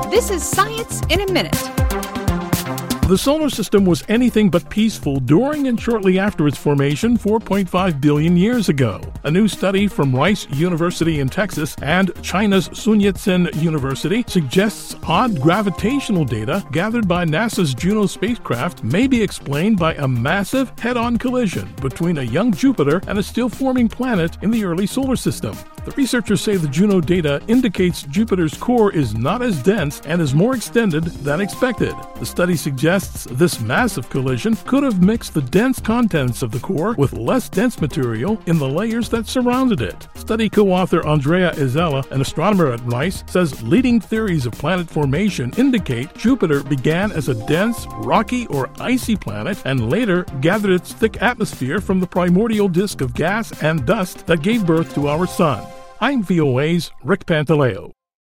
This is Science in a Minute. The solar system was anything but peaceful during and shortly after its formation 4.5 billion years ago. A new study from Rice University in Texas and China's Sun Yat-sen University suggests odd gravitational data gathered by NASA's Juno spacecraft may be explained by a massive head-on collision between a young Jupiter and a still-forming planet in the early solar system. The researchers say the Juno data indicates Jupiter's core is not as dense and is more extended than expected. The study suggests this massive collision could have mixed the dense contents of the core with less dense material in the layers that surrounded it. Study co-author Andrea Isela, an astronomer at Rice, says leading theories of planet formation indicate Jupiter began as a dense, rocky, or icy planet and later gathered its thick atmosphere from the primordial disk of gas and dust that gave birth to our Sun. I'm VOA's Rick Pantaleo.